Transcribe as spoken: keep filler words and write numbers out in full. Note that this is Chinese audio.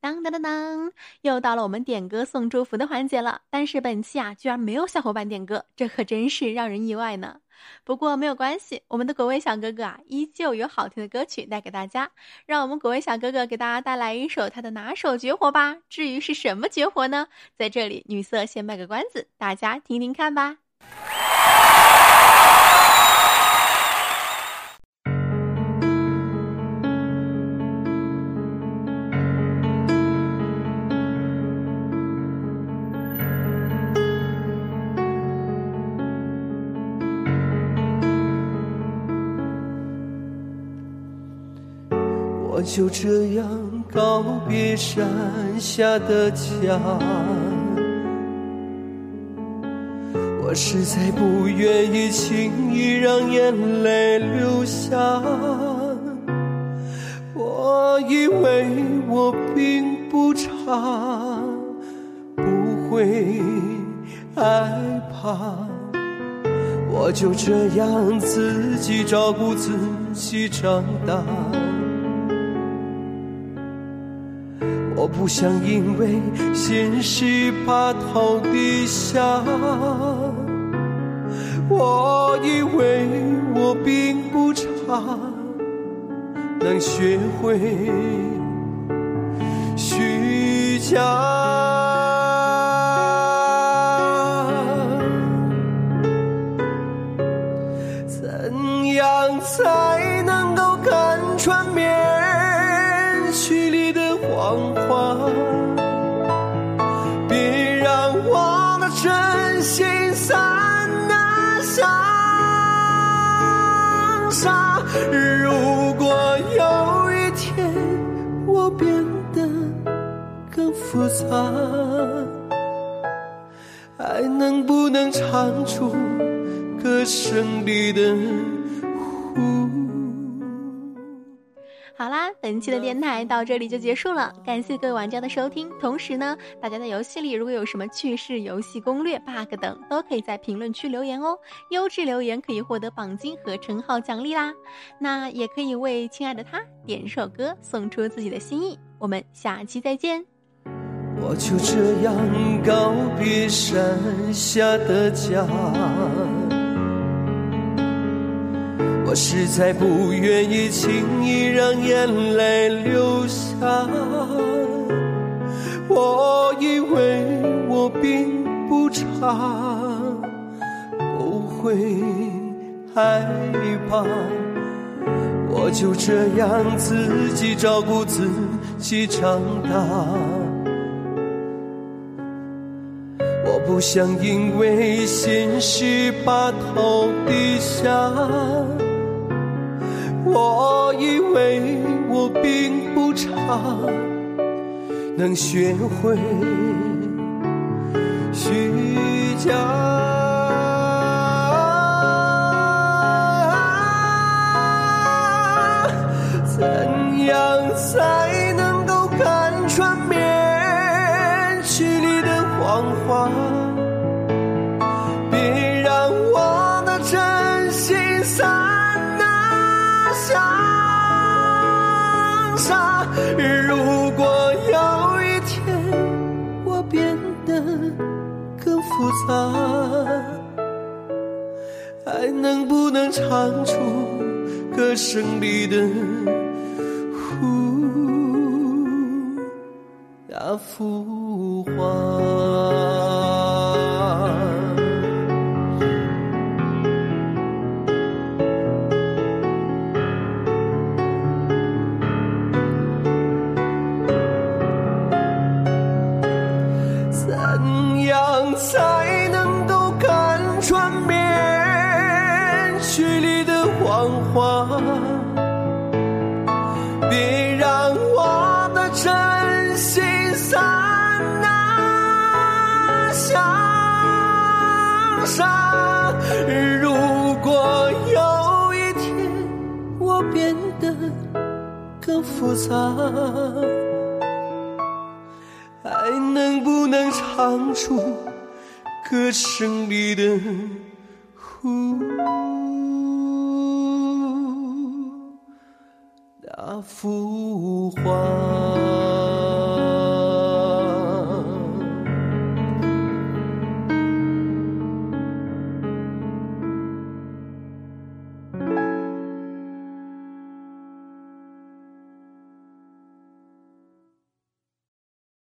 当当当当，又到了我们点歌送祝福的环节了。但是本期啊，居然没有小伙伴点歌，这可真是让人意外呢。不过没有关系，我们的果味小哥哥啊，依旧有好听的歌曲带给大家。让我们果味小哥哥给大家带来一首他的拿手绝活吧。至于是什么绝活呢？在这里，女色先卖个关子，大家听听看吧。 我就这样告别山下的家，我实在不愿意轻易让眼泪流下。我以为我并不差，不会害怕，我就这样自己照顾自己长大。我不想因为现实把头低下，我以为我并不差，能学会虚假。怎样才能够看穿面具里的谎话，别让我的真心散得像沙。如果有一天我变得更复杂，还能不能唱出歌声里的呼。 好啦，本期的电台到这里就结束了，感谢各位玩家的收听。同时呢，大家在游戏里如果有什么趣事、游戏攻略、bug 等，都可以在评论区留言哦。优质留言可以获得榜金和称号奖励啦。那也可以为亲爱的他点首歌，送出自己的心意。我们下期再见。 我就这样告别山下的家，我实在不愿意轻易让眼泪流下。我以为我并不差，不会害怕，我就这样自己照顾自己长大。我不想因为现实把头低下，我以为我并不差，能学会虚假。怎样才能够看穿面具里的谎话，别让我的真心散像沙。如果有一天我变得更复杂，还能不能唱出歌声里的呼那幅画。才能够看穿面具里的谎话，别让我的真心散得像沙。如果有一天我变得更复杂，还能不能唱出歌声里的呼那幅画。